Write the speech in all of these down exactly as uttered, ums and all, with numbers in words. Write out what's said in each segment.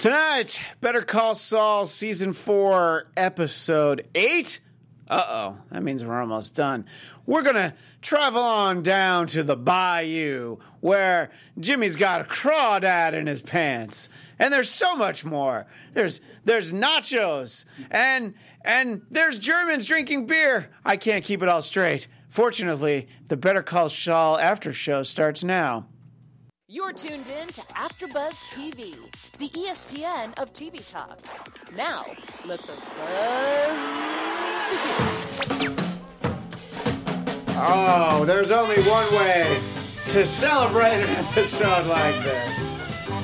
Tonight, Better Call Saul Season four, Episode eight. Uh-oh, that means we're almost done. We're going to travel on down to the bayou where Jimmy's got a crawdad in his pants. And there's so much more. There's there's nachos and and there's Germans drinking beer. I can't keep it all straight. Fortunately, the Better Call Saul after show starts now. You're tuned in to AfterBuzz T V, the E S P N of T V talk. Now, let the buzz begin. Oh, there's only one way to celebrate an episode like this.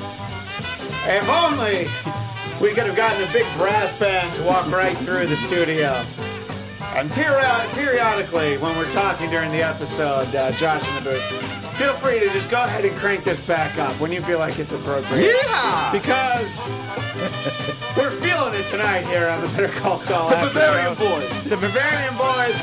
If only we could have gotten a big brass band to walk right through the studio. And period- periodically, when we're talking during the episode, uh, Josh in the booth, feel free to just go ahead and crank this back up when you feel like it's appropriate. Yeah! Because we're feeling it tonight here on the Better Call Saul. The Bavarian Boys. The Bavarian Boys.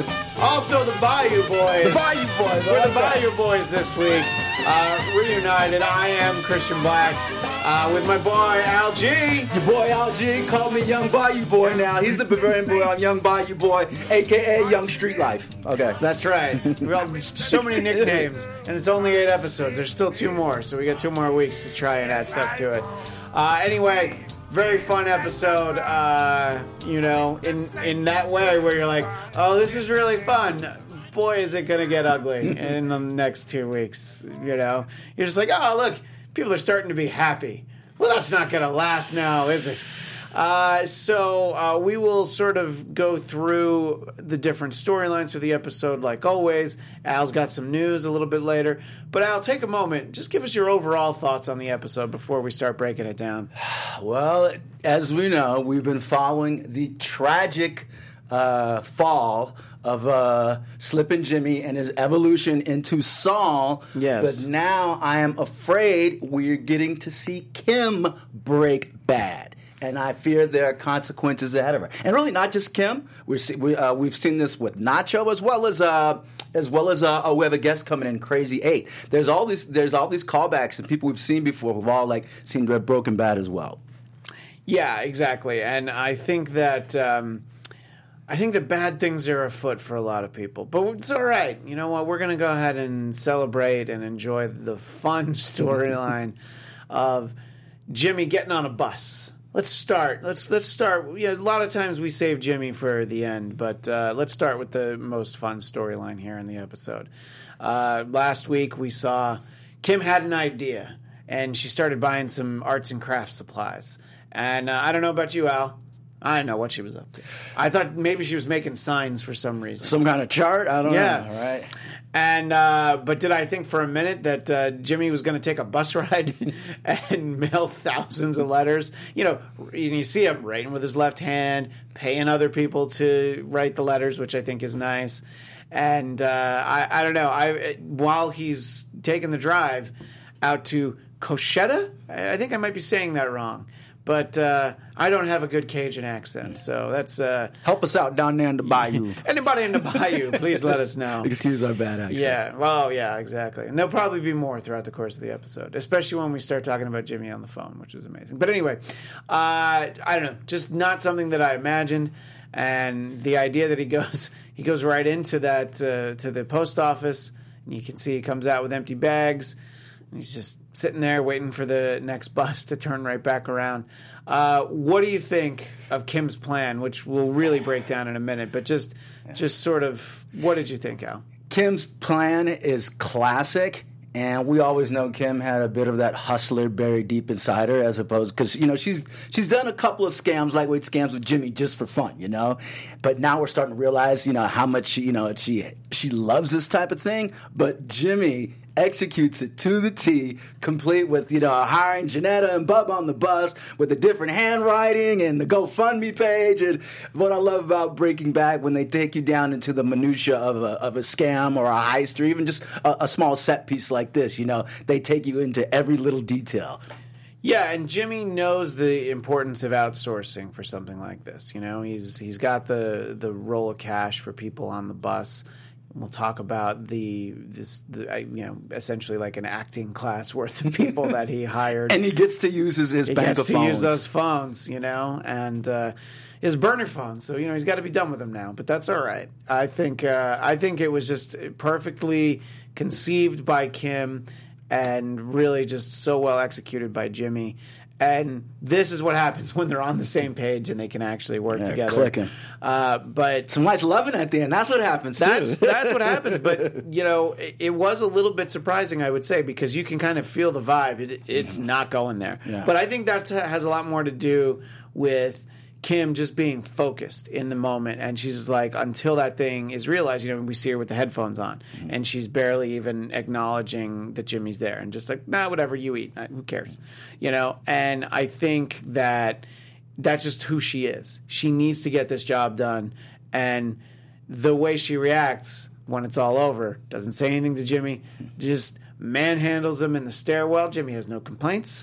Also the Bayou Boys. The Bayou Boys. We're like the Bayou Boys this week. Uh, reunited. I am Christian Black uh, with my boy Al G. Your boy Al G. Call me Young Bayou Boy now. He's the Bavarian Boy. I'm Young Bayou Boy, a k a. Young Street Life. Okay. That's right. We've got so many nicknames, and it's only eight episodes. There's still two more, so we got two more weeks to try and add stuff to it. Uh, anyway, very fun episode, uh, you know, in, in that way where you're like, oh, this is really fun. Boy, is it going to get ugly in the next two weeks, you know? You're just like, oh, look, people are starting to be happy. Well, that's not going to last now, is it? Uh, so uh, we will sort of go through the different storylines for the episode like always. Al's got some news a little bit later. But Al, take a moment. Just give us your overall thoughts on the episode before we start breaking it down. Well, as we know, we've been following the tragic uh, fall of uh, Slippin' Jimmy and his evolution into Saul. Yes. But now I am afraid we're getting to see Kim break bad. And I fear there are consequences ahead of her. And really, not just Kim. We're see, we, uh, we've seen this with Nacho as well as uh, as well as uh, oh, we have a guest coming in, Crazy Eight. There's all these there's all these callbacks and people we've seen before who've all like seemed to have broken bad as well. Yeah, exactly. And I think that um, I think that bad things are afoot for a lot of people. But it's all right. You know what? We're going to go ahead and celebrate and enjoy the fun storyline of Jimmy getting on a bus. Let's start. Let's let's start. Yeah, a lot of times we save Jimmy for the end, but uh, let's start with the most fun storyline here in the episode. Uh, last week we saw Kim had an idea, and she started buying some arts and crafts supplies. And uh, I don't know about you, Al. I don't know what she was up to. I thought maybe she was making signs for some reason. Some kind of chart? I don't yeah. know. All right. And uh, but did I think for a minute that uh, Jimmy was going to take a bus ride and mail thousands of letters? You know, and you see him writing with his left hand, paying other people to write the letters, which I think is nice. And uh, I, I don't know. I while he's taking the drive out to Cochetta, I think I might be saying that wrong. But uh, I don't have a good Cajun accent, so that's... Uh, Help us out down there in the bayou. Anybody in the bayou, please let us know. Excuse our bad accent. Yeah, well, yeah, exactly. And there'll probably be more throughout the course of the episode, especially when we start talking about Jimmy on the phone, which is amazing. But anyway, uh, I don't know, just not something that I imagined. And the idea that he goes he goes right into that, uh, to the post office, and you can see he comes out with empty bags. He's just sitting there waiting for the next bus to turn right back around. Uh, what do you think of Kim's plan, which we'll really break down in a minute, but just just sort of, what did you think, Al? Kim's plan is classic, and we always know Kim had a bit of that hustler buried deep inside her, as opposed, because, you know, she's she's done a couple of scams, lightweight scams with Jimmy just for fun, you know? But now we're starting to realize, you know, how much, she, you know, she she loves this type of thing, but Jimmy executes it to the T, complete with, you know, hiring Janetta and Bub on the bus with the different handwriting and the GoFundMe page. And what I love about Breaking Bad, when they take you down into the minutia of a, of a scam or a heist or even just a, a small set piece like this, you know, they take you into every little detail. Yeah, and Jimmy knows the importance of outsourcing for something like this. You know, he's he's got the the roll of cash for people on the bus. We'll talk about the this the, you know essentially like an acting class worth of people that he hired, and he gets to use his, his he bank gets of to phones. use those phones, you know, and uh, his burner phone. So you know he's got to be done with them now, but that's all right. I think uh, I think it was just perfectly conceived by Kim, and really just so well executed by Jimmy. And this is what happens when they're on the same page and they can actually work yeah, together. Clicking. Uh, but some nice loving at the end. That's what happens. That's too. that's what happens. But you know, it, it was a little bit surprising, I would say, because you can kind of feel the vibe. It, it's yeah. not going there. Yeah. But I think that has a lot more to do with Kim just being focused in the moment, and she's like, until that thing is realized, you know, we see her with the headphones on, mm-hmm. and she's barely even acknowledging that Jimmy's there, and just like, nah, whatever, you eat, who cares, you know? And I think that that's just who she is. She needs to get this job done, and the way she reacts when it's all over, doesn't say anything to Jimmy, just manhandles him in the stairwell. Jimmy has no complaints.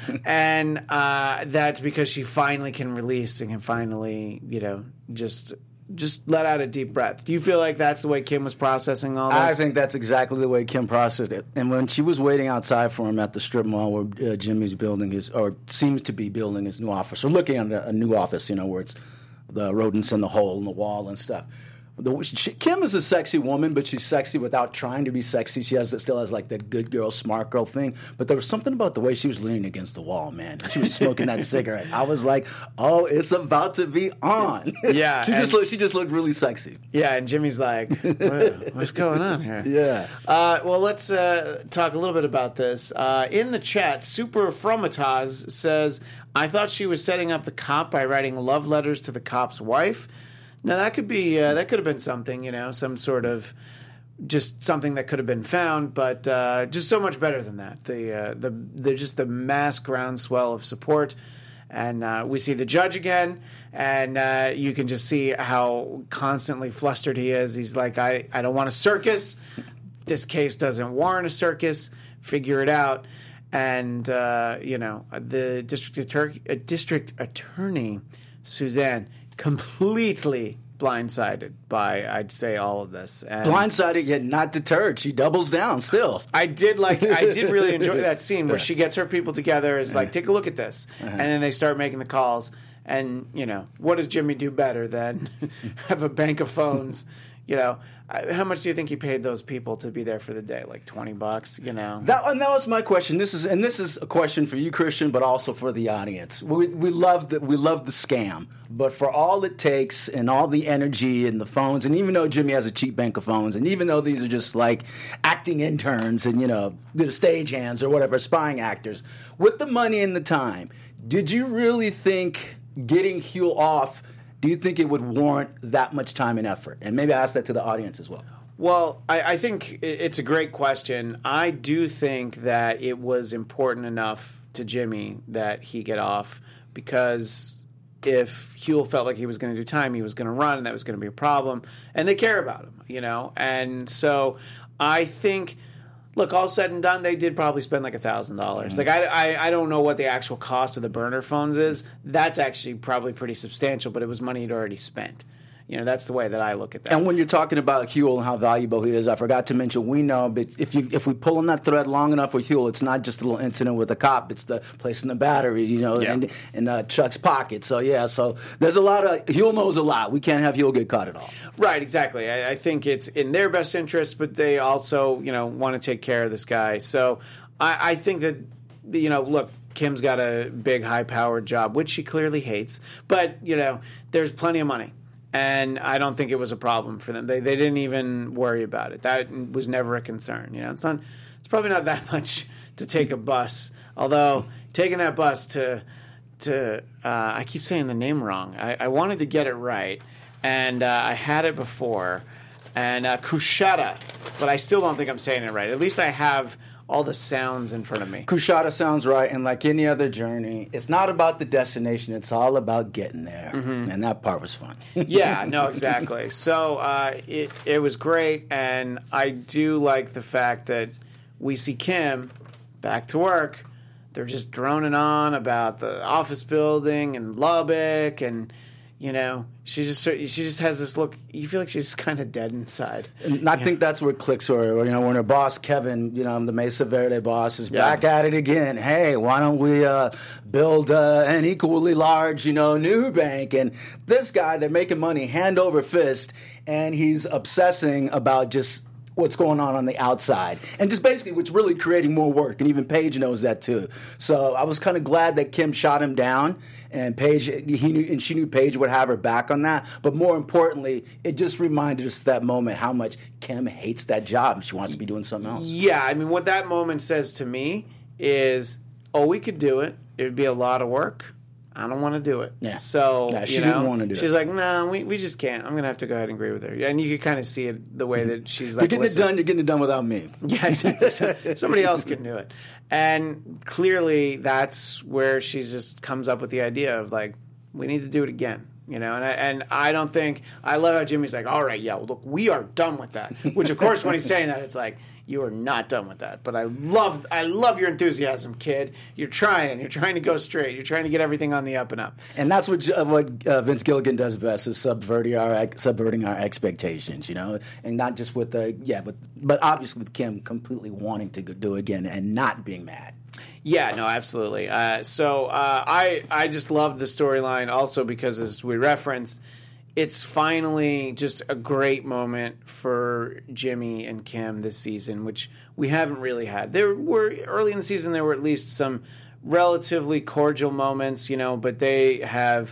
and uh, that's because she finally can release and can finally, you know, just just let out a deep breath. Do you feel like that's the way Kim was processing all this? I think that's exactly the way Kim processed it. And when she was waiting outside for him at the strip mall where uh, Jimmy's building his, or seems to be building his new office, or looking at a, a new office, you know, where it's the rodents in the hole in the wall and stuff. The, she, Kim is a sexy woman, but she's sexy without trying to be sexy. She has still has like that good girl, smart girl thing. But there was something about the way she was leaning against the wall, man. She was smoking that cigarette. I was like, oh, it's about to be on. Yeah, she just looked, she just looked really sexy. Yeah, and Jimmy's like, what, what's going on here? Yeah. Uh, well, let's uh, talk a little bit about this. Uh, in the chat, Super Fromataz says, I thought she was setting up the cop by writing love letters to the cop's wife. Now that could be uh, that could have been something, you know, some sort of just something that could have been found, but uh, just so much better than that. The uh, the the just the mass groundswell of support, and uh, we see the judge again, and uh, you can just see how constantly flustered he is. He's like, I, I don't want a circus. This case doesn't warrant a circus. Figure it out. And uh, you know, the district attorney, uh, district attorney Suzanne, completely blindsided by, I'd say, all of this. And blindsided yet not deterred. She doubles down still. I did like. I did really enjoy that scene where she gets her people together. Is like, take a look at this, uh-huh. and then they start making the calls. And you know, what does Jimmy do better than have a bank of phones? You know, how much do you think he paid those people to be there for the day? Like twenty bucks, you know? That, and that was my question. This is and this is a question for you, Christian, but also for the audience. We we love the we love the scam, but for all it takes and all the energy and the phones, and even though Jimmy has a cheap bank of phones, and even though these are just like acting interns and you know the stage hands or whatever, spying actors, with the money and the time, did you really think getting Huell off? Do you think it would warrant that much time and effort? And maybe I ask that to the audience as well. Well, I, I think it's a great question. I do think that it was important enough to Jimmy that he get off, because if Huell felt like he was going to do time, he was going to run, and that was going to be a problem. And they care about him, you know? And so I think... Look, all said and done, they did probably spend like a thousand dollars. Like I, I, I don't know what the actual cost of the burner phones is. That's actually probably pretty substantial, but it was money he'd already spent. You know, that's the way that I look at that. And when you're talking about Huell and how valuable he is, I forgot to mention, we know, but if you if we pull on that thread long enough with Huell, it's not just a little incident with a cop. It's the placing the battery, you know, yeah. in, in uh, Chuck's pocket. So, yeah, so there's a lot of, Huell knows a lot. We can't have Huell get caught at all. Right, exactly. I, I think it's in their best interest, but they also, you know, want to take care of this guy. So I, I think that, you know, look, Kim's got a big, high-powered job, which she clearly hates. But, you know, there's plenty of money. And I don't think it was a problem for them. They they didn't even worry about it. That was never a concern. You know, it's not. It's probably not that much to take a bus. Although taking that bus to to uh, I keep saying the name wrong. I, I wanted to get it right, and uh, I had it before, and uh, Coushatta, but I still don't think I'm saying it right. At least I have all the sounds in front of me. Coushatta sounds right, and like any other journey, it's not about the destination, it's all about getting there. Mm-hmm. And that part was fun. Yeah, no, exactly. So uh, it, it was great, and I do like the fact that we see Kim back to work. They're just droning on about the office building and Lubbock, and You know, she just she just has this look. You feel like she's kind of dead inside. And I yeah. think that's where it clicks for her. You know, when her boss Kevin, you know, the Mesa Verde boss, is Yeah. back at it again. Hey, why don't we uh, build uh, an equally large, you know, new bank? And this guy, they're making money hand over fist, and he's obsessing about just what's going on on the outside, and just basically what's really creating more work. And even Paige knows that too. So I was kind of glad that Kim shot him down, and Paige, he knew, and she knew Paige would have her back on that. But more importantly, it just reminded us that moment how much Kim hates that job and she wants to be doing something else. Yeah, I mean, what that moment says to me is, oh, we could do it. It would be a lot of work. I don't want to do it. Yeah. So, Yeah, she you know, didn't want to do she's it. like, no, we, we just can't. I'm going to have to go ahead and agree with her. And you could kind of see it the way that she's like, You're getting listen. it done, you're getting it done without me. Yeah, exactly. So, somebody else can do it. And clearly that's where she just comes up with the idea of like, we need to do it again. You know, and I, and I don't think, I love how Jimmy's like, all right, yeah, well, look, we are done with that. Which, of course, when he's saying that, it's like, you are not done with that. But I love I love your enthusiasm, kid. You're trying. You're trying to go straight. You're trying to get everything on the up and up. And that's what uh, what uh, Vince Gilligan does best, is subverting our subverting our expectations, you know, and not just with the yeah, but but obviously with Kim completely wanting to do it again and not being mad. Yeah, no, absolutely. Uh, so uh, I I just loved the storyline also because, as we referenced, it's finally just a great moment for Jimmy and Kim this season, which we haven't really had. There were early in the season, there were at least some relatively cordial moments, you know, but they have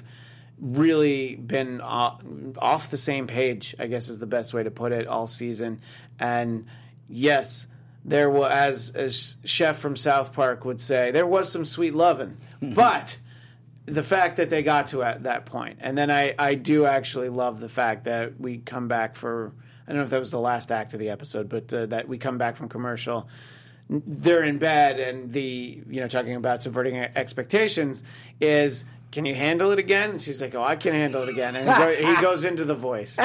really been off, off the same page, I guess is the best way to put it, all season. And yes, there was, as as Chef from South Park would say, there was some sweet loving, but the fact that they got to at that point. And then I, I do actually love the fact that we come back for, I don't know if that was the last act of the episode, but uh, that we come back from commercial. They're in bed, and the, you know, talking about subverting expectations is, can you handle it again? And she's like, oh, I can handle it again. And he, go, he goes into the voice,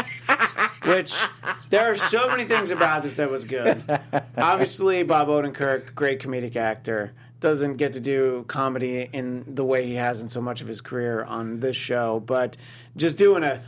which there are so many things about this that was good. Obviously, Bob Odenkirk, great comedic actor, doesn't get to do comedy in the way he has in so much of his career on this show, but just doing a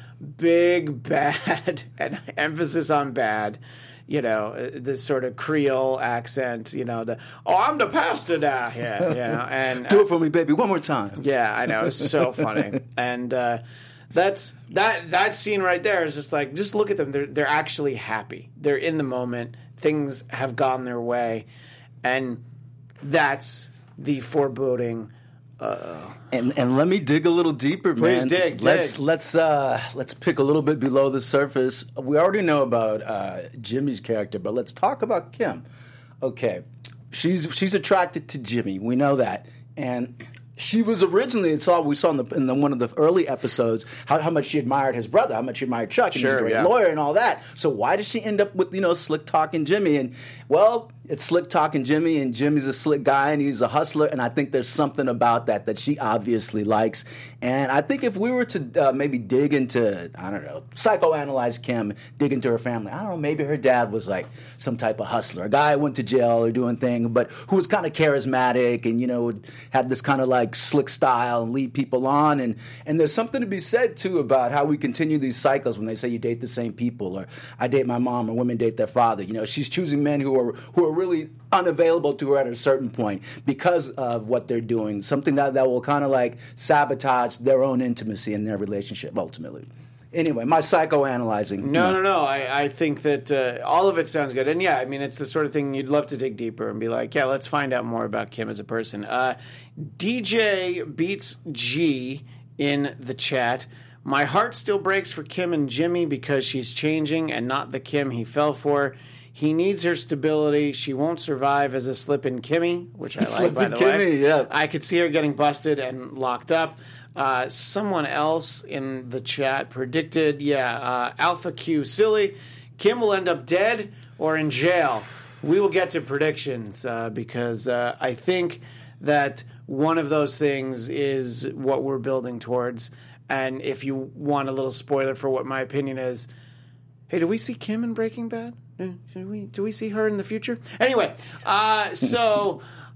big bad, and emphasis on bad, you know, this sort of Creole accent, you know, the, oh, I'm the pastor now here, you know, and do it for me, baby, one more time. Yeah, I know, it's so funny. And uh, that's that that scene right there is just like, just look at them. They're they're actually happy. They're in the moment. Things have gone their way, and that's the foreboding. Uh, and and let me dig a little deeper, please man. dig, dig. Let's let's uh, let's pick a little bit below the surface. We already know about uh, Jimmy's character, but let's talk about Kim. Okay, she's she's attracted to Jimmy. We know that, and she was originally, it's all we saw in, the, in the, one of the early episodes, how, how much she admired his brother, how much she admired Chuck, and sure, he's a great yeah. lawyer and all that. So why does she end up with, you know, slick talking Jimmy? And, well, it's slick talking Jimmy, and Jimmy's a slick guy, and he's a hustler, and I think there's something about that that she obviously likes. And I think if we were to uh, maybe dig into, I don't know, psychoanalyze Kim, dig into her family, I don't know, maybe her dad was like some type of hustler, a guy who went to jail or doing things, but who was kind of charismatic and, you know, had this kind of like slick style and lead people on. And, and there's something to be said, too, about how we continue these cycles when they say you date the same people, or I date my mom, or women date their father. You know, she's choosing men who are who are really unavailable to her at a certain point because of what they're doing, something that, that will kind of like sabotage their own intimacy in their relationship ultimately. Anyway, my psychoanalyzing. No, you know. no, no. I, I think that uh, all of it sounds good. And yeah, I mean, it's the sort of thing you'd love to dig deeper and be like, yeah, let's find out more about Kim as a person. Uh, D J Beats G in the chat. My heart still breaks for Kim and Jimmy because she's changing and not the Kim he fell for. He needs her stability. She won't survive as a slippin' Kimmy, which I like, by the Kimmy, way. yeah. I could see her getting busted and locked up. Uh, someone else in the chat predicted, yeah, uh, Alpha Q Silly, Kim will end up dead or in jail. We will get to predictions uh, because uh, I think that one of those things is what we're building towards. And if you want a little spoiler for what my opinion is, hey, do we see Kim in Breaking Bad? Do we, do we see her in the future? Anyway, uh, so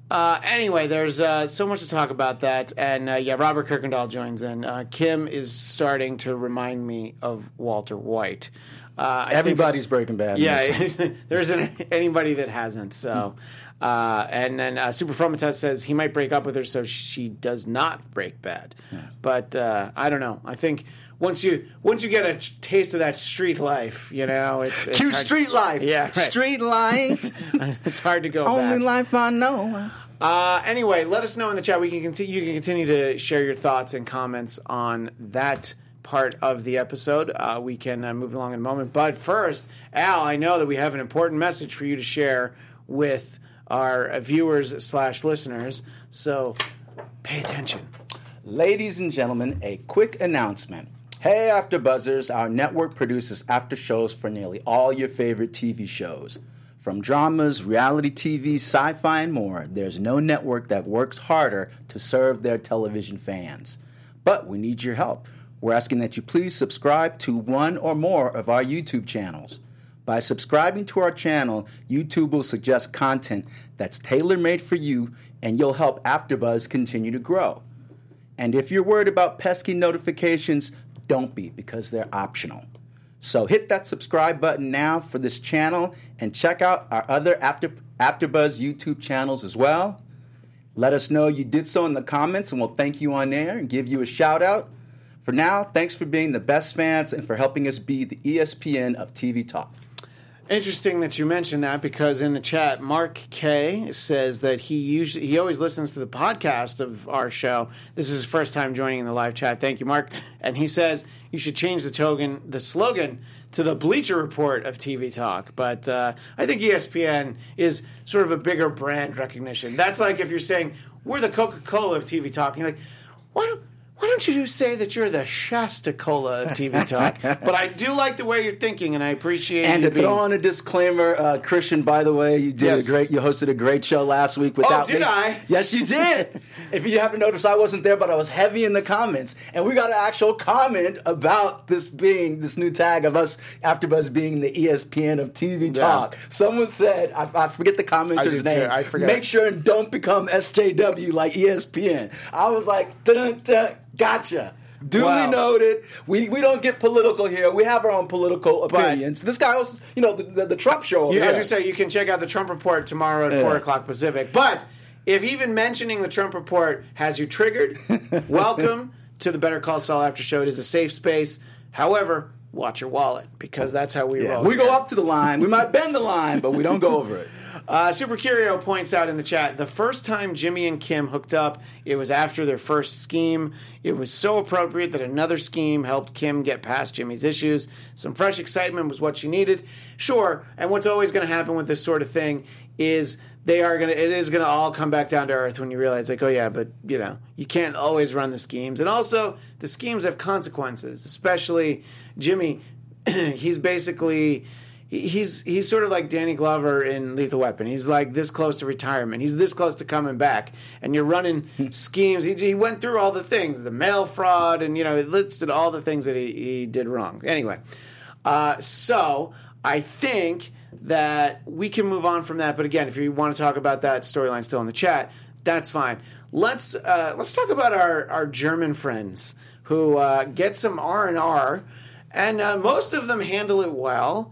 Uh, anyway, there's uh, so much to talk about that. And, uh, yeah, Robert Kirkendall joins in. Uh, Kim is starting to remind me of Walter White. Uh, Everybody's think, Breaking Bad. Yeah, there isn't anybody that hasn't. So, uh, and then uh, Super Fromatas says he might break up with her so she does not break bad. Yeah. But uh, I don't know. I think once you once you get a taste of that street life, you know, it's, it's cute hard. Street life. Yeah, right. Street life. It's hard to go Only back. life I know. Uh, anyway, let us know in the chat. We can continue. You can continue to share your thoughts and comments on that part of the episode. Uh, we can uh, move along in a moment. But first, Al, I know that we have an important message for you to share with our uh, viewers slash listeners. So pay attention. Ladies and gentlemen, a quick announcement. Hey, AfterBuzzers, our network produces after shows for nearly all your favorite T V shows. From dramas, reality T V, sci-fi, and more, there's no network that works harder to serve their television fans. But we need your help. We're asking that you please subscribe to one or more of our YouTube channels. By subscribing to our channel, YouTube will suggest content that's tailor-made for you, and you'll help AfterBuzz continue to grow. And if you're worried about pesky notifications, don't be, because they're optional. So hit that subscribe button now for this channel and check out our other After AfterBuzz YouTube channels as well. Let us know you did so in the comments, and we'll thank you on air and give you a shout-out. For now, thanks for being the best fans and for helping us be the E S P N of T V talk. Interesting that you mentioned that, because in the chat, Mark K says that he usually he always listens to the podcast of our show. This is his first time joining in the live chat. Thank you, Mark. And he says you should change the token, the slogan to the Bleacher Report of T V talk. But uh, I think E S P N is sort of a bigger brand recognition. That's like if you're saying we're the Coca-Cola of T V talk, and you're like, why don't Why don't you say that you're the Shasta-Cola of T V talk? But I do like the way you're thinking, and I appreciate it. And you to being... throw on a disclaimer, uh, Christian, by the way, you did Yes. a great. You hosted a great show last week without Oh, did me. I? Yes, you did. If you haven't noticed, I wasn't there, but I was heavy in the comments, and we got an actual comment about this being this new tag of us AfterBuzz being the E S P N of T V talk. Someone said, I, I forget the commenter's did too. name. I forgot. Make sure and don't become S J W like E S P N. I was like, dun, dun, gotcha. Duly Wow. noted. We we don't get political here. We have our own political But- opinions. This guy was, you know, the, the, the Trump show. Over Yeah, as there. you say, you can check out the Trump Report tomorrow at Yeah. four o'clock Pacific. But if even mentioning the Trump Report has you triggered, welcome to the Better Call Saul After Show. It is a safe space. However, watch your wallet, because that's how we Yeah, roll. we here. go up to the line. We might bend the line, but we don't go over it. Uh, Super Curio points out in the chat, the first time Jimmy and Kim hooked up, it was after their first scheme. It was so appropriate that another scheme helped Kim get past Jimmy's issues. Some fresh excitement was what she needed. Sure, and what's always going to happen with this sort of thing is they are going to, it is going to all come back down to earth when you realize, like, oh yeah, but, you know, you can't always run the schemes. And also, the schemes have consequences, especially Jimmy. He's basically... He's he's sort of like Danny Glover in Lethal Weapon. He's like this close to retirement. He's this close to coming back. And you're running schemes. He, he went through all the things, the mail fraud, and, you know, it listed all the things that he, he did wrong. Anyway, uh, so I think that we can move on from that. But again, if you want to talk about that storyline still in the chat, that's fine. Let's uh, let's talk about our, our German friends who uh, get some R and R, and uh, most of them handle it well.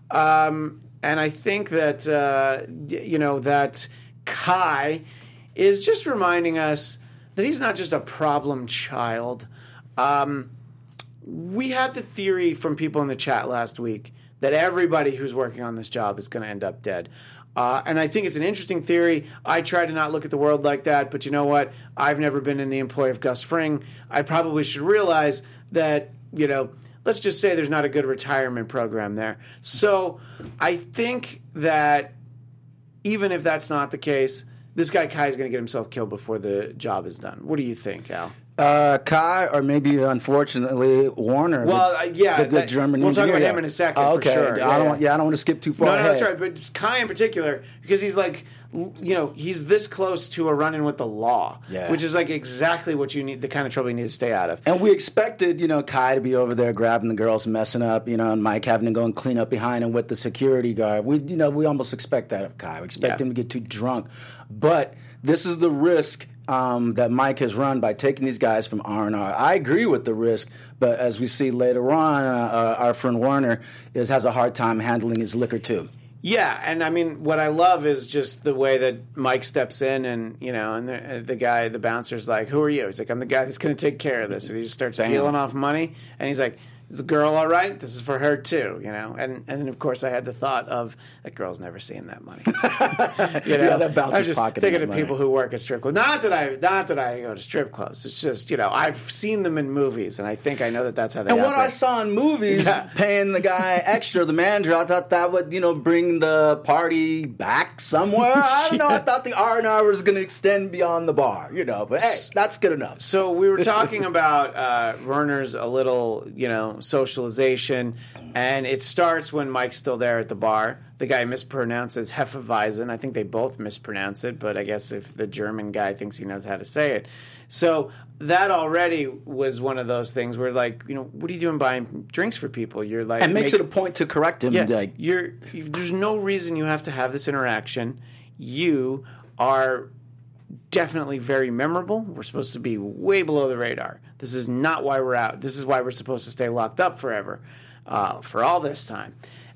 Um, and I think that, uh, you know, that Kai is just reminding us that he's not just a problem child. Um, we had the theory from people in the chat last week that everybody who's working on this job is going to end up dead. Uh, and I think it's an interesting theory. I try to not look at the world like that, but you know what? I've never been in the employ of Gus Fring. I probably should realize that, you know, let's just say there's not a good retirement program there. So I think that even if that's not the case, this guy Kai is going to get himself killed before the job is done. What do you think, Al? Uh, Kai, or maybe unfortunately Warner. Well, the, uh, yeah, the, the that, German. we'll talk engineer. about him in a second. Oh, okay, for sure. I Yeah, don't. yeah. Want, yeah, I don't want to skip too far No, no, ahead. that's right. But Kai in particular, because he's like, you know, he's this close to a run-in with the law, Yeah. which is like exactly what you need, the kind of trouble you need to stay out of. And we expected, you know, Kai to be over there grabbing the girls, messing up, you know, and Mike having to go and clean up behind him with the security guard. We, you know, we almost expect that of Kai. We expect Yeah. him to get too drunk, but this is the risk um, that Mike has run by taking these guys from R and R. I agree with the risk, but as we see later on, uh, uh, our friend Werner is has a hard time handling his liquor too. Yeah, and I mean, what I love is just the way that Mike steps in, and you know, and the, the guy, the bouncer's like, "Who are you?" He's like, "I'm the guy that's going to take care of this," and he just starts Damn. peeling off money, and he's like, "Is the girl all right? This is for her too," you know. And and then of course I had the thought of that girl's never seeing that money. You know, Yeah, that bouncer's I was just pocketing thinking that of money. people who work at strip clubs. Not that I, not that I go to strip clubs. It's just you know I've seen them in movies, and I think I know that that's how they. And what I operate. saw in movies, Yeah. paying the guy extra, the manager, I thought that would, you know, bring the party back somewhere. I don't know. I thought the R and R was going to extend beyond the bar, you know. But hey, that's good enough. So we were talking about uh, Werner's a little, you know, socialization, and it starts when Mike's still there at the bar. The guy mispronounces Hefeweizen. I think they both mispronounce it, but I guess if the German guy thinks he knows how to say it. So that already was one of those things where, like, you know, what are you doing buying drinks for people? You're like, And makes make- it a point to correct him. yeah, Like, you're. You, there's no reason you have to have this interaction. You are definitely very memorable. We're supposed to be way below the radar. This is not why we're out. This is why we're supposed to stay locked up forever, uh, for all this time.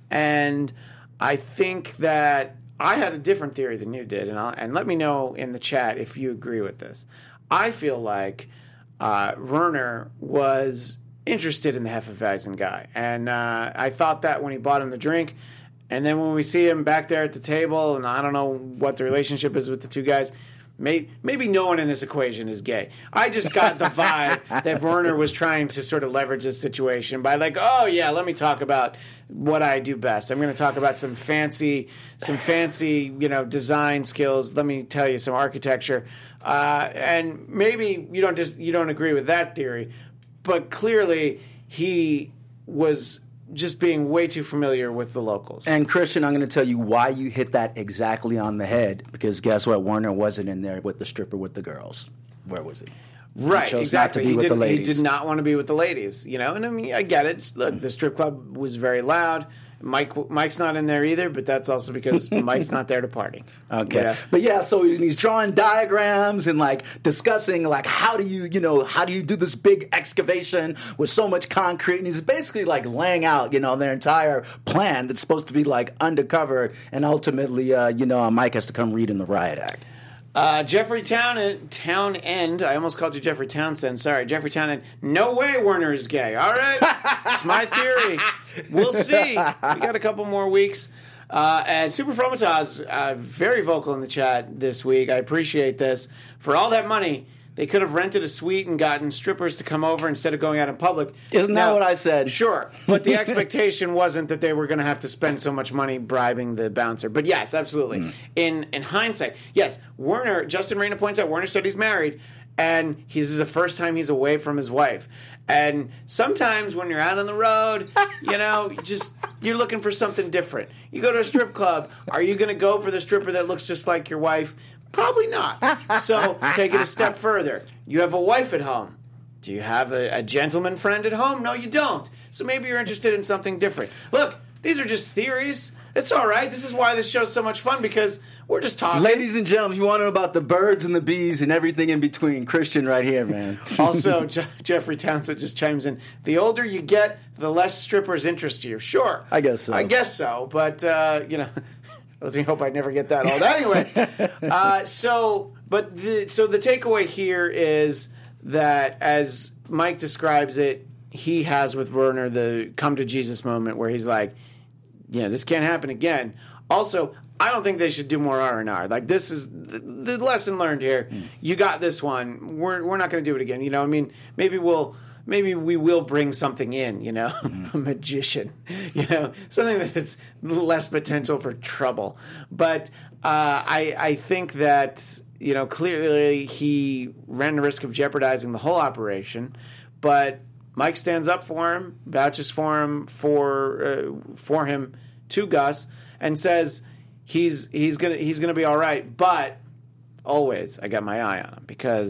And I think that I had a different theory than you did, and I'll, and let me know in the chat if you agree with this. I feel like uh, Werner was interested in the Hefeweizen guy, and uh, I thought that when he bought him the drink. And then when we see him back there at the table, and I don't know what the relationship is with the two guys, may, maybe no one in this equation is gay. I just got the vibe that Werner was trying to sort of leverage this situation by like, oh yeah, let me talk about what I do best. I'm going to talk about some fancy, some fancy, you know, design skills. Let me tell you some architecture, uh, and maybe you don't just you don't agree with that theory, but clearly he was just being way too familiar with the locals. and Christian, I'm going to tell you why you hit that exactly on the head. Because guess what? Werner wasn't in there with the stripper with the girls. Where was he? Right, He chose exactly. not to be he, with the didn't- he ladies. did not want to be with the ladies, you know. And I mean, I get it. Look, the strip club was very loud. Mike, Mike's not in there either, but that's also because Mike's not there to party. Okay, Yeah. but yeah, so he's drawing diagrams and like discussing like how do you you know how do you do this big excavation with so much concrete, and he's basically like laying out you know their entire plan that's supposed to be like undercover, and ultimately uh, you know Mike has to come read in the riot act. Uh, Jeffrey Town Town End. I almost called you Jeffrey Townsend. Sorry, Jeffrey Townend. No way Werner is gay. All right, it's my theory. We'll see. We got a couple more weeks. Uh, and Super Fromataz, uh, very vocal in the chat this week. I appreciate this. For all that money, they could have rented a suite and gotten strippers to come over instead of going out in public. Isn't that what I said? Sure, but the expectation wasn't that they were going to have to spend so much money bribing the bouncer. But yes, absolutely. Mm. In in hindsight, yes, Werner. Justin Reyna points out Werner said he's married, and he's, this is the first time he's away from his wife. And sometimes when you're out on the road, you know, you just you're looking for something different. You go to a strip club. Are you going to go for the stripper that looks just like your wife? Probably not. So take it a step further. You have a wife at home. Do you have a, a gentleman friend at home? No, you don't. So maybe you're interested in something different. Look, these are just theories. It's all right. This is why this show's so much fun, because we're just talking. Ladies and gentlemen, if you want to know about the birds and the bees and everything in between, Christian right here, man. Also, Je- Jeffrey Townsend just chimes in. The older you get, the less strippers interest you. Sure. I guess so. I guess so. But, uh, you know, let me hope I never get that old. Anyway, uh, so, but the, so the takeaway here is that as Mike describes it, he has with Werner the come to Jesus moment where he's like, yeah, this can't happen again. Also, I don't think they should do more R and R. Like, this is the, the lesson learned here. Mm. You got this one. We're we're not going to do it again. You know, I mean, maybe we'll maybe we will bring something in. You know, mm. a magician. You know, something that's less potential for trouble. But uh, I I think that you know clearly he ran the risk of jeopardizing the whole operation, but Mike stands up for him, vouches for him for uh, for him to Gus, and says he's he's gonna he's gonna be all right. But always, I got my eye on him because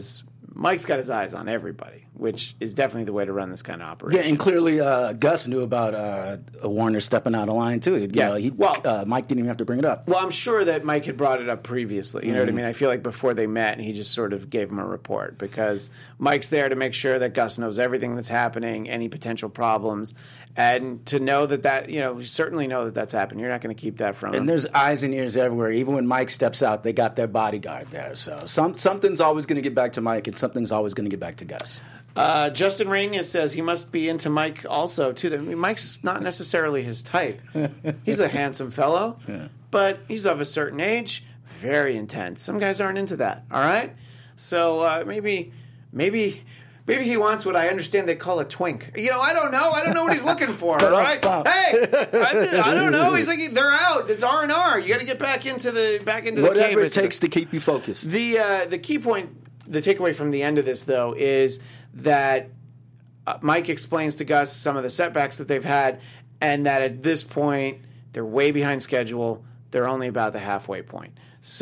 Mike's got his eyes on everybody, which is definitely the way to run this kind of operation. Yeah, and clearly uh, Gus knew about uh, Warner stepping out of line, too. You Yeah. know, he, Well- uh, Mike didn't even have to bring it up. Well, I'm sure that Mike had brought it up previously. You know what I mean? I feel like before they met, he just sort of gave him a report because Mike's there to make sure that Gus knows everything that's happening, any potential problems, and to know that that, you know, we certainly know that that's happened. You're not going to keep that from him. And there's eyes and ears everywhere. Even when Mike steps out, they got their bodyguard there. So some, something's always going to get back to Mike, and something's always going to get back to Gus. Uh, Justin Rainier says he must be into Mike also, too. I mean, Mike's not necessarily his type. He's a handsome fellow, Yeah. but he's of a certain age, very intense. Some guys aren't into that, all right? So uh, maybe, maybe... Maybe he wants what I understand they call a twink. You know, I don't know. I don't know what he's looking for, all right? Hey, I, I don't know. He's like, they're out. It's R and R. You got to get back into the back into the Whatever cave. it takes to keep you focused. The uh, the key point, the takeaway from the end of this, though, is that uh, Mike explains to Gus some of the setbacks that they've had, and that at this point, they're way behind schedule. They're only about the halfway point.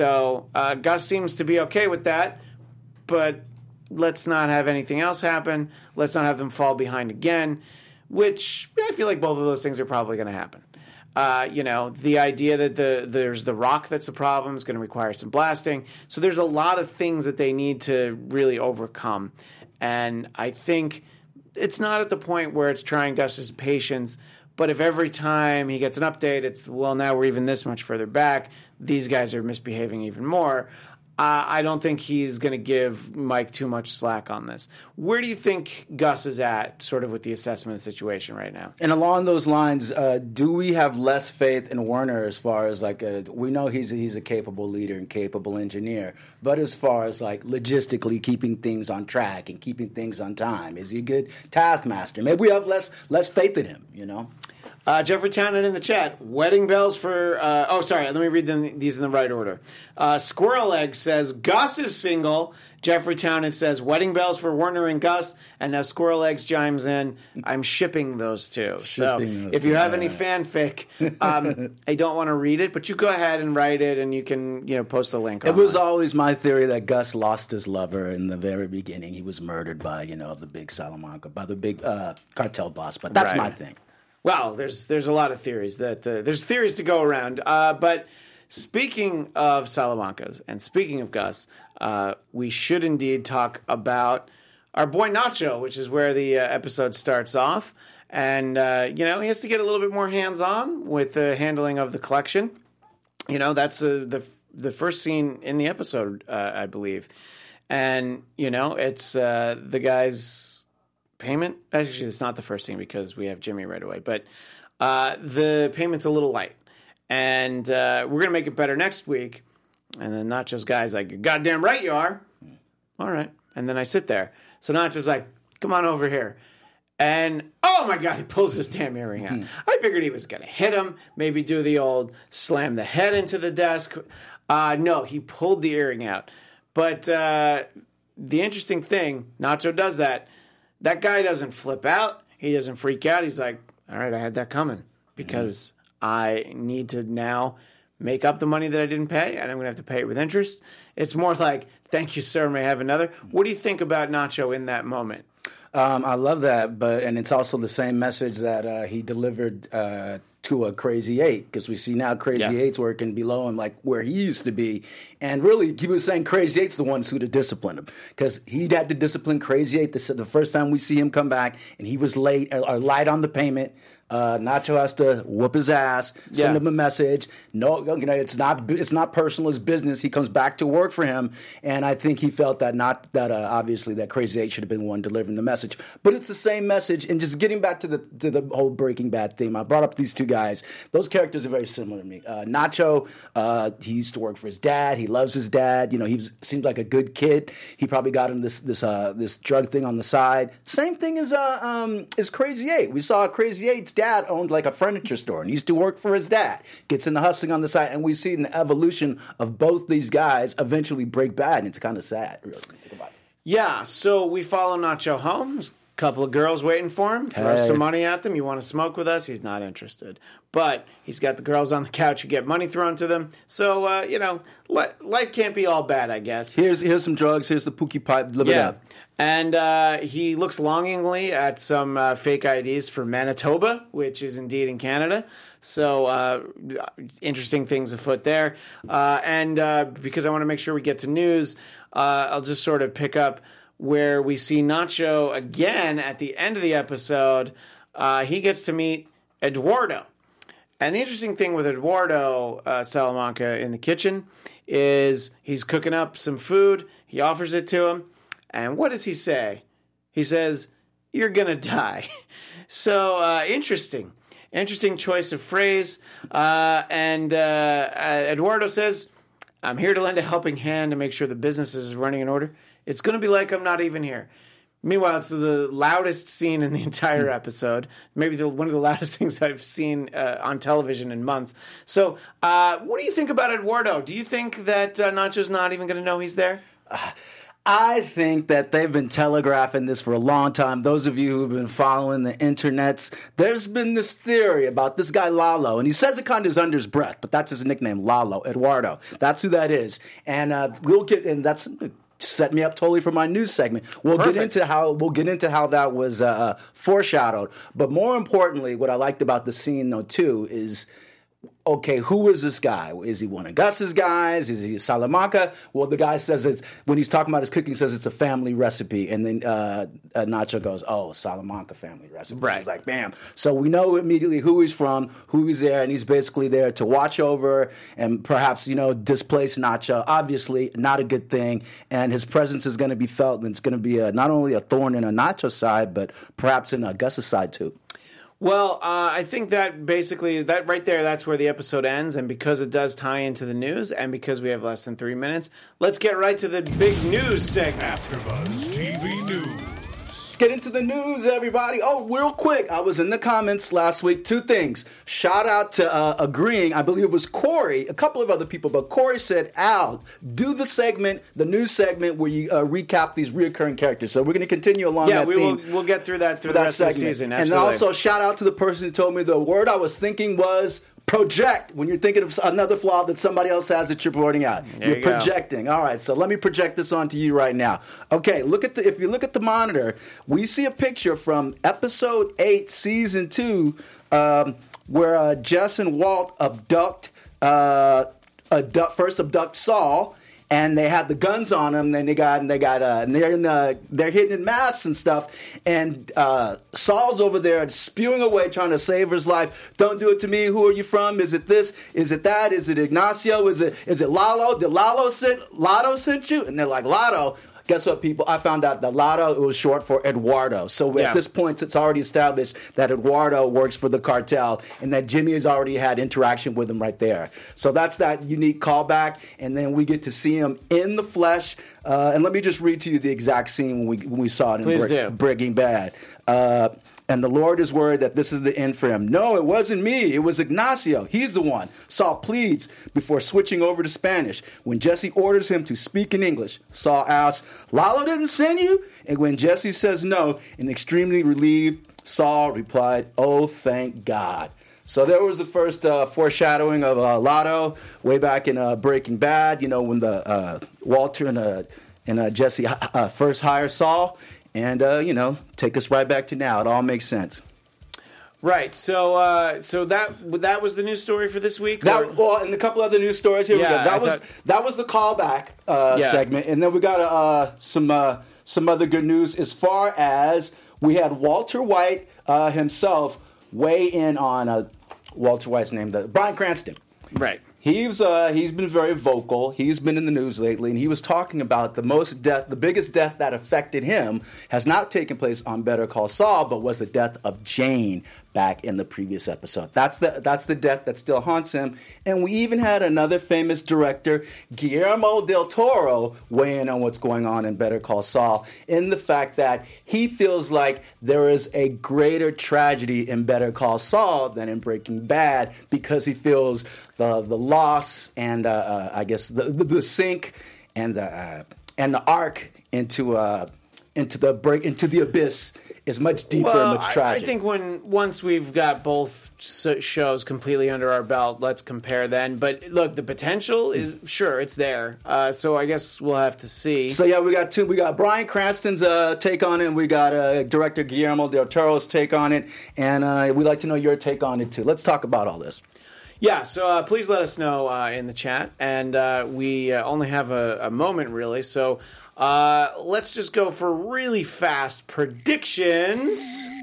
So uh, Gus seems to be okay with that, but let's not have anything else happen. Let's not have them fall behind again, which I feel like both of those things are probably going to happen. Uh, you know, the idea that the there's the rock that's the problem is going to require some blasting. So there's a lot of things that they need to really overcome. And I think it's not at the point where it's trying Gus's patience, but if every time he gets an update, it's, well, now we're even this much further back, these guys are misbehaving even more. Uh, I don't think he's going to give Mike too much slack on this. Where do you think Gus is at, sort of with the assessment of the situation right now? And along those lines, uh, do we have less faith in Warner as far as like a, we know he's a, he's a capable leader and capable engineer, but as far as like logistically keeping things on track and keeping things on time, is he a good taskmaster? Maybe we have less less faith in him, you know? Uh, Jeffrey Townend in the chat. Wedding bells for... Uh, oh, sorry. Let me read them, these in the right order. Uh, Squirrel Egg says, Gus is single. Jeffrey Townend says, wedding bells for Warner and Gus. And now Squirrel Eggs chimes in, I'm shipping those two. So Shipping those if you two, have yeah. any fanfic, um, I don't want to read it, but you go ahead and write it, and you can, you know, post a link It online. was always my theory that Gus lost his lover in the very beginning. He was murdered by, you know, the big Salamanca, by the big uh, cartel boss. But that's Right. my thing. Well, there's there's a lot of theories that uh, there's theories to go around. Uh, but speaking of Salamancas and speaking of Gus, uh, we should indeed talk about our boy Nacho, which is where the uh, episode starts off. And uh, you know, he has to get a little bit more hands on with the handling of the collection. You know, that's uh, the the first scene in the episode, uh, I believe. And you know, it's uh, the guy's payment. Actually, it's not the first scene because we have Jimmy right away. But uh, the payment's a little light, and uh, we're gonna make it better next week. And then Nacho's guy's like, "You're goddamn right you are." All right. And then I sit there. So Nacho's like, "Come on over here." And oh my God, he pulls his damn earring out. I figured he was gonna hit him, maybe do the old slam the head into the desk. Uh, no, he pulled the earring out. But uh, the interesting thing, Nacho does that. That guy doesn't flip out. He doesn't freak out. He's like, all right, I had that coming because I need to now make up the money that I didn't pay, and I'm going to have to pay it with interest. It's more like, thank you, sir, may I have another? What do you think about Nacho in that moment? Um, I love that, but and it's also the same message that uh, he delivered uh, to a Crazy Eight, because we see now Crazy Yeah. Eight's working below him, like where he used to be, and really he was saying Crazy Eight's the ones who'd have disciplined him, because he'd had to discipline Crazy Eight the, the first time we see him come back, and he was late or, or light on the payment. Uh, Nacho has to whoop his ass, send Yeah. him a message. No, you know, it's not it's not personal, it's business. He comes back to work for him, and I think he felt that not that uh, obviously that Crazy Eight should have been the one delivering the message, but it's the same message. And just getting back to the to the whole Breaking Bad theme, I brought up these two guys. Those characters are very similar to me. Uh, Nacho, uh, he used to work for his dad. He loves his dad. You know, he was, seems like a good kid. He probably got him this this uh, this drug thing on the side. Same thing as uh, um, as Crazy Eight. We saw Crazy Eight's dad owned like a furniture store and used to work for his dad. Gets into hustling on the side, and we see the evolution of both these guys eventually break bad, and it's kind of sad, really, when you think about it. Yeah, so we follow Nacho home. Couple of girls waiting for him. Throw Hey. some money at them. You want to smoke with us? He's not interested. But he's got the girls on the couch who get money thrown to them. So, uh, you know, li- life can't be all bad, I guess. Here's here's some drugs. Here's the Pookie pipe. Live it Yeah. up. And uh, he looks longingly at some uh, fake I Ds for Manitoba, which is indeed in Canada. So uh, interesting things afoot there. Uh, and uh, because I want to make sure we get to news, uh, I'll just sort of pick up where we see Nacho again at the end of the episode. Uh, he gets to meet Eduardo. And the interesting thing with Eduardo uh, Salamanca in the kitchen is he's cooking up some food. He offers it to him. And what does he say? He says, "You're going to die." So uh, interesting. Interesting choice of phrase. Uh, and uh, Eduardo says, "I'm here to lend a helping hand to make sure the business is running in order. It's going to be like I'm not even here." Meanwhile, it's the loudest scene in the entire episode. Maybe the, one of the loudest things I've seen uh, on television in months. So uh, what do you think about Eduardo? Do you think that uh, Nacho's not even going to know he's there? Uh, I think that they've been telegraphing this for a long time. Those of you who've been following the internets, there's been this theory about this guy Lalo, and he says it kind of under his breath, but that's his nickname, Lalo, Eduardo. That's who that is. And uh, we'll get, and that's set me up totally for my news segment. We'll Perfect. get into how we'll get into how that was uh, foreshadowed. But more importantly, what I liked about the scene though too is, okay, who is this guy? Is he one of Gus's guys? Is he Salamanca? Well, the guy says it's, when he's talking about his cooking, says it's a family recipe. And then uh, uh, Nacho goes, oh, Salamanca family recipe. Right. He's like, bam. So we know immediately who he's from, who he's there, and he's basically there to watch over and perhaps, you know, displace Nacho. Obviously, not a good thing. And his presence is going to be felt, and it's going to be a, not only a thorn in a Nacho side, but perhaps in a Gus's side too. Well, uh, I think that basically, that right there, that's where the episode ends. And because it does tie into the news, and because we have less than three minutes, let's get right to the big news segment. AfterBuzz T V News. Get into the news, everybody. Oh, real quick, I was in the comments last week. Two things. Shout out to uh, agreeing. I believe it was Corey, a couple of other people, but Corey said, Al, do the segment, the news segment where you uh, recap these reoccurring characters. So we're going to continue along Yeah, that we theme. will we'll get through that through the that rest of the segment. season. And Absolutely. also, shout out to the person who told me the word I was thinking was project, when you're thinking of another flaw that somebody else has that you're pointing out. There you're you go. projecting. All right, so let me project this onto you right now. Okay, look at the if you look at the monitor, we see a picture from episode eight, season two, um, where uh, Jess and Walt abduct, uh, abduct first abduct Saul. And they had the guns on them. Then they got and they got uh, and they're in uh, they're hidden in masks and stuff. And uh, Saul's over there spewing away, trying to save his life. Don't do it to me. Who are you from? Is it this? Is it that? Is it Ignacio? Is it is it Lalo? Did Lalo sent Lotto sent you? And they're like, Lotto. Guess what, people? I found out that Lotto it was short for Eduardo. So Yeah. at this point, it's already established that Eduardo works for the cartel and that Jimmy has already had interaction with him right there. So that's that unique callback. And then we get to see him in the flesh. Uh, and let me just read to you the exact scene when we when we saw it in Please Bre- do. Breaking Bad. Uh, and the Lord is worried that this is the end for him. No, it wasn't me. It was Ignacio. He's the one. Saul pleads before switching over to Spanish. When Jesse orders him to speak in English, Saul asks, Lalo didn't send you? And when Jesse says no, and extremely relieved, Saul replied, oh, thank God. So there was the first uh, foreshadowing of uh, Lotto way back in uh, Breaking Bad, you know, when the uh, Walter and, uh, and uh, Jesse uh, first hire Saul. And, uh, you know, take us right back to now. It all makes sense. Right. So uh, so that that was the news story for this week? or- That, well, and a couple other news stories. Here Yeah, we go. That I was thought- that was the callback uh, Yeah. segment, and then we got uh, some uh, some other good news as far as we had Walter White uh, himself weigh in on uh, Walter White's name, the Bryan Cranston. Right. He's uh, he's been very vocal. He's been in the news lately, and he was talking about the most death, the biggest death that affected him has not taken place on Better Call Saul, but was the death of Jane back in the previous episode. That's the that's the death that still haunts him. And we even had another famous director, Guillermo del Toro, weigh in on what's going on in Better Call Saul, in the fact that he feels like there is a greater tragedy in Better Call Saul than in Breaking Bad, because he feels the the loss and uh, uh, I guess the, the the sink and the uh, and the arc into uh, into the break into the abyss is much deeper well, and much I, tragic. I think when once we've got both shows completely under our belt, let's compare then. But look, the potential is sure it's there. Uh, so I guess we'll have to see. So yeah, we got two. We got Bryan Cranston's uh, take on it. And we got uh, director Guillermo del Toro's take on it, and uh, we'd like to know your take on it too. Let's talk about all this. Yeah, so uh, please let us know uh, in the chat. And uh, we uh, only have a, a moment, really. So uh, let's just go for really fast predictions.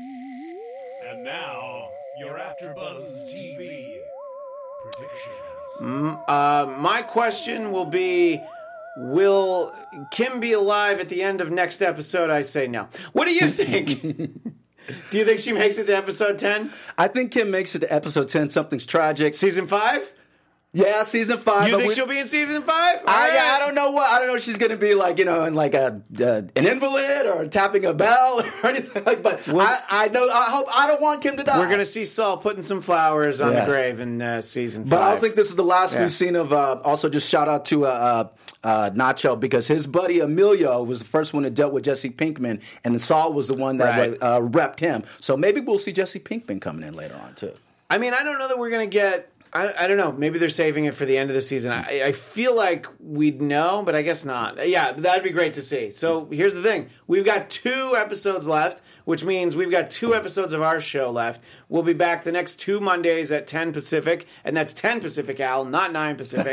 And now, your AfterBuzz T V predictions. Mm, uh, my question will be, will Kim be alive at the end of next episode? I say no. What do you think? Do you think she makes it to episode ten? I think Kim makes it to episode ten. Something's tragic. Season five? Yeah, season five. You think we, she'll be in season five? I, All yeah, I right. don't know what. I don't know if she's going to be like, you know, in like a uh, an invalid or tapping a bell or anything like. But Well, I, I know. I hope. I don't want Kim to die. We're going to see Saul putting some flowers on Yeah. the grave in uh, season five. But I don't think this is the last Yeah. we've seen of. Uh, also, just shout out to uh, uh, uh, Nacho because his buddy Emilio was the first one that dealt with Jesse Pinkman, and Saul was the one that Right. uh, repped him. So maybe we'll see Jesse Pinkman coming in later on too. I mean, I don't know that we're going to get... I, I don't know. Maybe they're saving it for the end of the season. I, I feel like we'd know, but I guess not. Yeah, that'd be great to see. So here's the thing. We've got two episodes left, which means we've got two episodes of our show left. We'll be back the next two Mondays at ten Pacific, and that's ten Pacific, Al, not nine Pacific.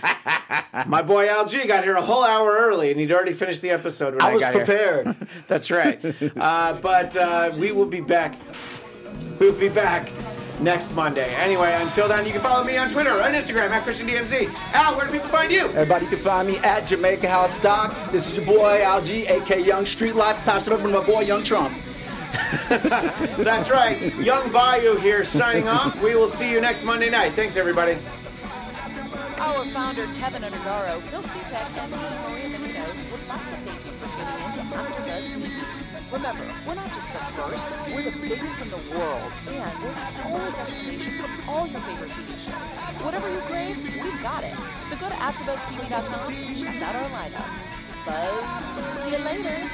My boy Al G got here a whole hour early, and he'd already finished the episode when I, I was got prepared. here. That's right. Uh, but uh, we will be back. We'll be back next Monday. Anyway, until then, you can follow me on Twitter and Instagram at Christian D M Z. Al, where do people find you? Everybody can find me at Jamaica House Doc. This is your boy Al G, aka Young Street Life. Pass it over to my boy Young Trump. That's right. Young Bayou here signing off. We will see you next Monday night. Thanks, everybody. Our founder, Kevin Undergaro, Phil Svitek, and me, Maria Menounos, would like to thank you for tuning in to AfterBuzz T V. Remember, we're not just the first, we're the biggest in the world, and we're the only destination for all your favorite T V shows. Whatever you crave, we've got it. So go to after buzz T V dot com and check out our lineup. Buzz, see you later.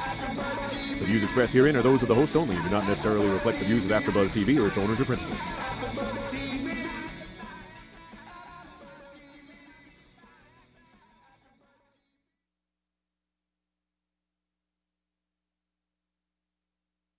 The views expressed herein are those of the hosts only and do not necessarily reflect the views of AfterBuzz T V or its owners or principals.